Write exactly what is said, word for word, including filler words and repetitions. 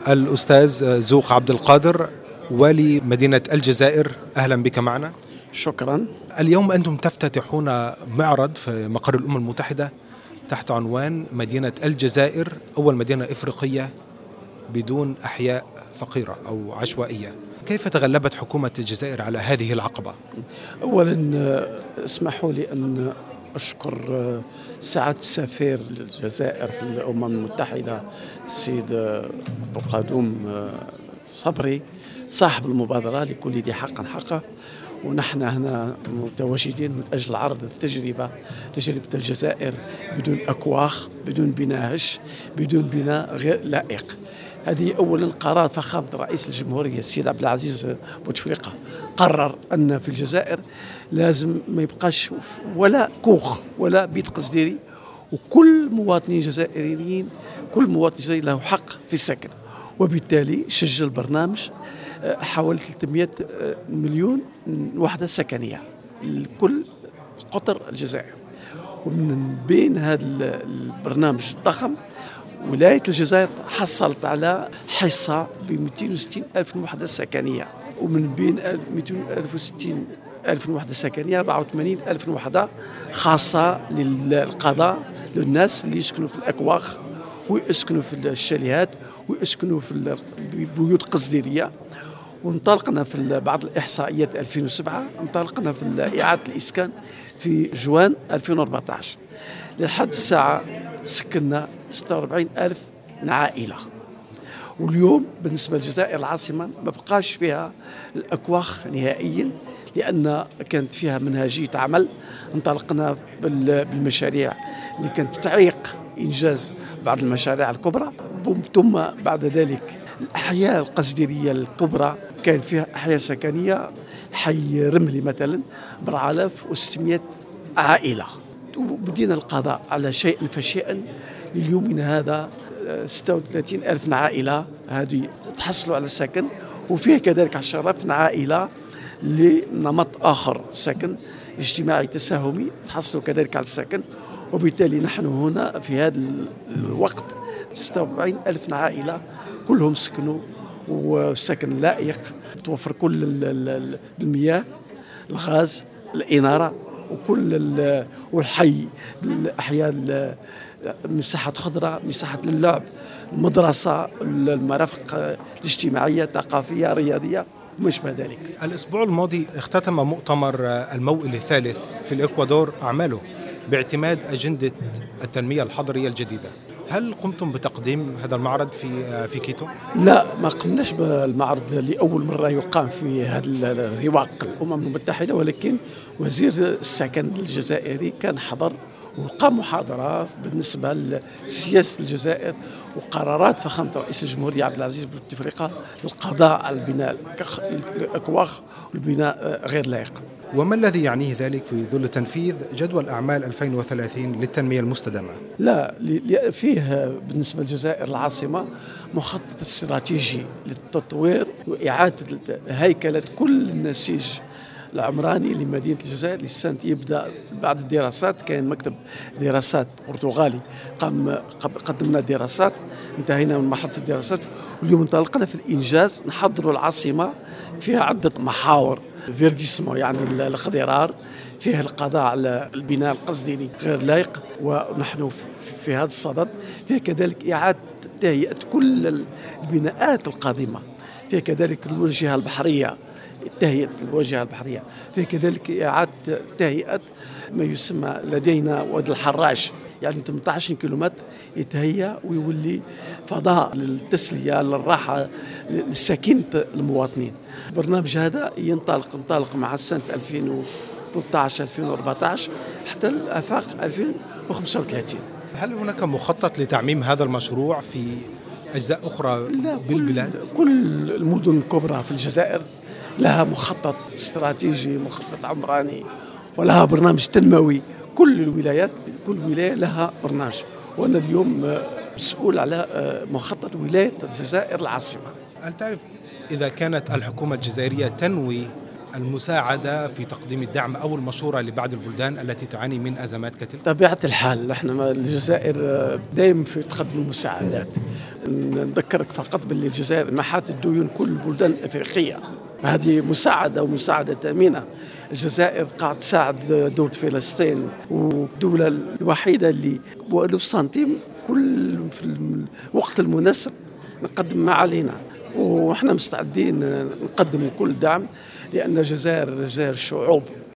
الأستاذ زوق عبد القادر، والي مدينة الجزائر، أهلا بك معنا. شكرا. اليوم أنتم تفتتحون معرض في مقر الأمم المتحدة تحت عنوان مدينة الجزائر، أول مدينة إفريقية بدون أحياء فقيرة أو عشوائية. كيف تغلبت حكومة الجزائر على هذه العقبة؟ أولا اسمحوا لي أن أشكر سعادة السفير للجزائر في الأمم المتحدة السيد أبو القادوم صبري صاحب المبادرة لكل ذي حق حقه، ونحن هنا متواجدين من أجل عرض التجربة تجربة الجزائر بدون أكواخ، بدون بناء هش، بدون بناء غير لائق. هذه أولا قرار فخامة رئيس الجمهورية السيد عبد العزيز بوتفليقة، قرر أن في الجزائر لازم ما يبقاش ولا كوخ ولا بيت قصديري، وكل مواطنين جزائريين كل مواطن جزائري له حق في السكن. وبالتالي سجل برنامج حوالي ثلاثمئة مليون وحدة سكنية لكل قطر الجزائر. ومن بين هذا البرنامج الضخم ولاية الجزائر حصلت على حصة ب مئتين وستين ألف وحدة سكنية، ومن بين مئتين وستين ألف وحدة سكنية أربعة وثمانين ألف وحدة خاصة للقضاء للناس اللي يسكنوا في الأكواخ ويسكنوا في الشاليهات ويسكنوا في البيوت قصديرية. وانطلقنا في بعض الإحصائيات ألفين وسبعة، انطلقنا في إعادة الإسكان في جوان ألفين وأربعة عشر. لحد الساعة سكننا ستة وأربعين ألف عائلة. واليوم بالنسبة للجزائر العاصمة ما بقاش فيها الأكواخ نهائيا، لأن كانت فيها منهجية عمل. انطلقنا بالمشاريع اللي كانت تعيق إنجاز بعض المشاريع الكبرى، ثم بعد ذلك الأحياء القصديرية الكبرى كان فيها أحياء سكنية، حي رملي مثلا أربعة آلاف وستمئة عائلة. وبدينا القضاء على شيء فشيئا. لليومنا هذا ستة وثلاثين ألف عائلة هذه تحصلوا على السكن، وفيه كذلك عشرة آلاف عائلة لنمط آخر سكن اجتماعي تساهمي تحصلوا كذلك على السكن. وبالتالي نحن هنا في هذا الوقت ستة وأربعين ألف عائلة كلهم سكنوا وسكن لائق، توفر كل المياه، الغاز، الإنارة، وكل والحي بالأحياء، مساحة خضراء، مساحة للعب، المدرسة، المرافق الاجتماعية، الثقافية، الرياضية وما شابه ذلك. الأسبوع الماضي اختتم مؤتمر الموئل الثالث في الإكوادور أعماله باعتماد أجندة التنمية الحضرية الجديدة. هل قمتم بتقديم هذا المعرض في في كيتو؟ لا، ما قمناش بالمعرض لأول مرة يقام في هذا الرواق الأمم المتحدة، ولكن وزير السكن الجزائري كان حضر وقام محاضرة بالنسبة لسياسة الجزائر وقرارات فخامة رئيس الجمهورية عبد العزيز بوتفليقة للقضاء على البناء الأكواخ والبناء غير لائق. وما الذي يعنيه ذلك في ظل تنفيذ جدول أعمال ألفين وثلاثين للتنمية المستدامة؟ لا، فيه بالنسبة للجزائر العاصمة مخطط استراتيجي للتطوير وإعادة هيكلة كل النسيج العمراني لمدينة الجزائر للسنة يبدأ بعد الدراسات. كان مكتب دراسات برتغالي قام قدمنا دراسات، انتهينا من مرحلة الدراسات، واليوم انطلقنا في الإنجاز. نحضروا العاصمة فيها عدة محاور فيرديسمو، يعني الاخضرار، فيها القضاء على البناء القصديري غير لائق، ونحن في هذا الصدد. فيها كذلك إعادة تهيئة كل البناءات القادمة، فيها كذلك الواجهة البحرية، تهيئة الواجهة البحرية، فيه كذلك إعادة تهيئة ما يسمى لدينا واد الحراش، يعني ثمانية عشر كيلومتر يتهيأ ويولي فضاء للتسلية، للراحة، لسكينة المواطنين. البرنامج هذا ينطلق انطلق مع السنة ألفين وثلاثة عشر ألفين وأربعة عشر حتى الآفاق ألفين وخمسة وثلاثين. هل هناك مخطط لتعميم هذا المشروع في أجزاء أخرى بالبلاد؟ كل, كل المدن الكبرى في الجزائر لها مخطط استراتيجي، مخطط عمراني، ولها برنامج تنموي. كل الولايات كل ولاية لها برنامج، وأنا اليوم مسؤول على مخطط ولاية الجزائر العاصمة. هل تعرف إذا كانت الحكومة الجزائرية تنوي المساعدة في تقديم الدعم أو المشورة لبعض البلدان التي تعاني من أزمات كتل؟ طبيعة الحال احنا الجزائر دائما في تقدم المساعدات. نذكرك فقط باللي الجزائر محات الديون كل البلدان الأفريقية، هذه مساعدة ومساعدة ثمينة. الجزائر قاعد تساعد دولة فلسطين، والدولة الوحيدة اللي بألف سنتيم كل في الوقت المناسب نقدم ما علينا، وإحنا مستعدين نقدم كل دعم، لأن الجزائر الجزائر شعوب